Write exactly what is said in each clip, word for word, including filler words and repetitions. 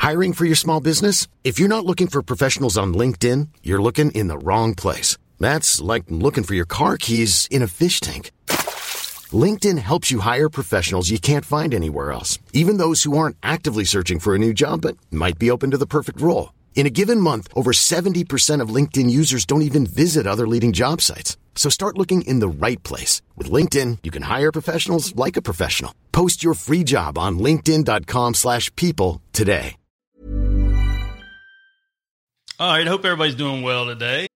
Hiring for your small business? If you're not looking for professionals on LinkedIn, you're looking in the wrong place. That's like looking for your car keys in a fish tank. LinkedIn helps you hire professionals you can't find anywhere else, even those who aren't actively searching for a new job but might be open to the perfect role. In a given month, over seventy percent of LinkedIn users don't even visit other leading job sites. So start looking in the right place. With LinkedIn, you can hire professionals like a professional. Post your free job on linkedin.com slash people today. All right, hope everybody's doing well today.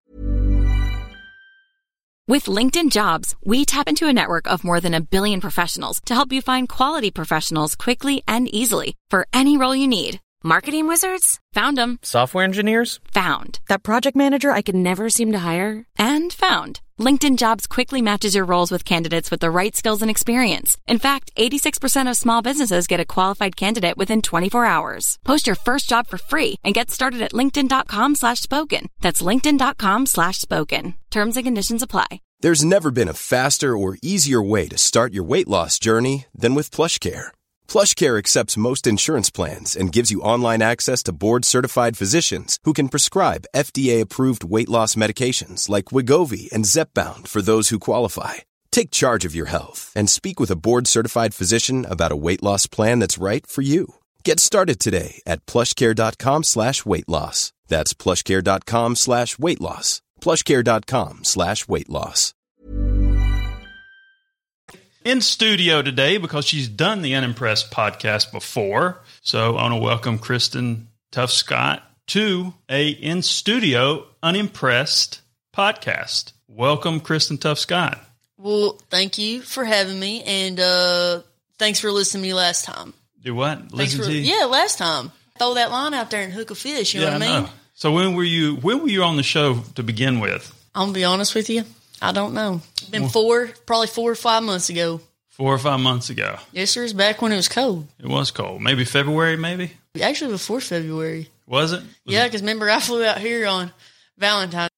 With LinkedIn Jobs, we tap into a network of more than a billion professionals to help you find quality professionals quickly and easily for any role you need. Marketing wizards? Found them. Software engineers? Found. That project manager I could never seem to hire? And found. LinkedIn Jobs quickly matches your roles with candidates with the right skills and experience. In fact, eighty-six percent of small businesses get a qualified candidate within twenty-four hours. Post your first job for free and get started at linkedin.com slash spoken. That's linkedin.com slash spoken. Terms and conditions apply. There's never been a faster or easier way to start your weight loss journey than with PlushCare. PlushCare accepts most insurance plans and gives you online access to board-certified physicians who can prescribe F D A-approved weight loss medications like Wegovy and Zepbound for those who qualify. Take charge of your health and speak with a board-certified physician about a weight loss plan that's right for you. Get started today at plushcare.com slash weight loss. That's plushcare.com slash weight loss. plushcare.com slash weight loss. In studio today, because she's done the Unimpressed podcast before, so I want to welcome Kristen Tuff Scott to a in studio Unimpressed podcast. Welcome, Kristen Tuff Scott. Well, thank you for having me, and uh, thanks for listening to me last time. Do what? Listen for, to you? Yeah, last time. Throw that line out there and hook a fish. You yeah, know what I mean? Know. So when were you? When were you on the show to begin with? I'm gonna be honest with you. I don't know. Been four, probably four or five months ago. Four or five months ago. Yes, sir. It's back when it was cold. It was cold. Maybe February, maybe? Actually, before February. Was it? Was yeah, because remember, I flew out here on Valentine's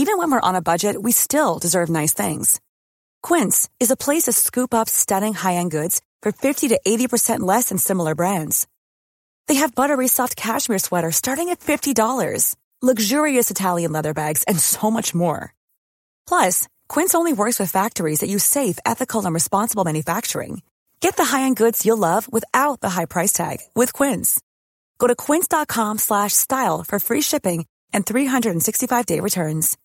Even when we're on a budget, we still deserve nice things. Quince is a place to scoop up stunning high-end goods for fifty to eighty percent less than similar brands. They have buttery soft cashmere sweaters starting at fifty dollars, luxurious Italian leather bags, and so much more. Plus, Quince only works with factories that use safe, ethical, and responsible manufacturing. Get the high-end goods you'll love without the high price tag with Quince. Go to quince.com slash style for free shipping and three sixty-five day returns.